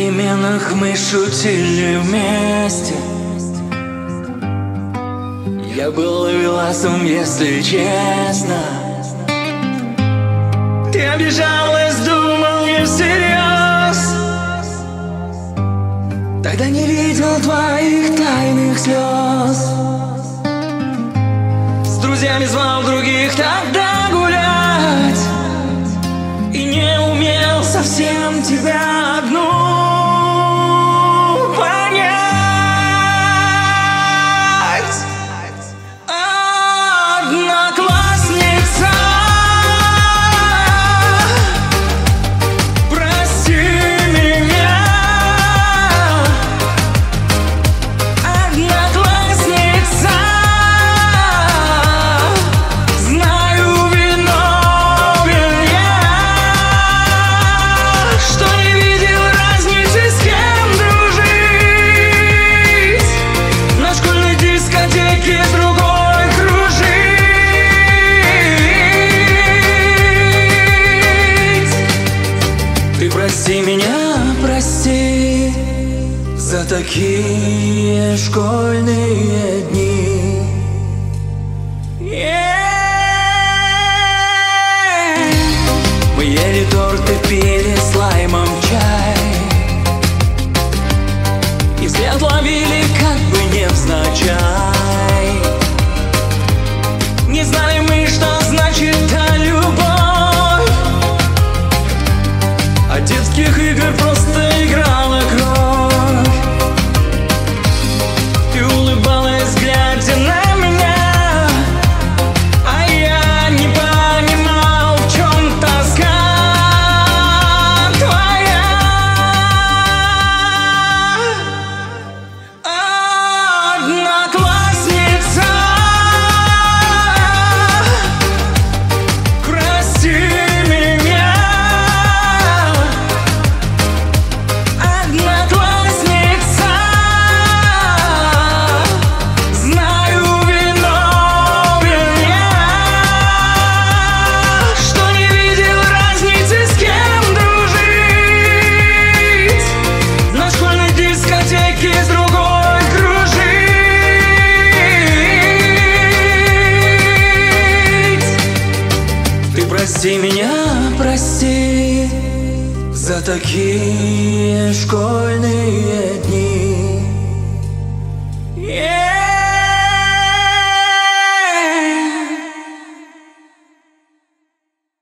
переменах мы шутили вместе. Я был ловеласом, если честно. Ты обижалась, думал не всерьез. Тогда не видел твоих тайных слез. С друзьями звал других тогда гулять и не умел совсем тебя одну понять. Одноклассница, прости меня. Одноклассница, знаю, виновен я, что не видел разницы, с кем дружить. На школьной дискотеке другой кружить. Ты прости меня, прости за такие школьные дни. Мы ели торты, пили с лаймом чай и взгляд ловили как бы невзначай. Не знали мы, что значит та любовь. От детских игр просто играла кровь. Ты улыбалась, глядя на меня, а я не понимал, в чем тоска твоя. Одноклассница, прости меня. Одноклассница, знаю, виновен я, что не видел разницы, с кем дружить. На школьной дискотеке с другой кружить. Ты прости меня, прости за такие школьные дни.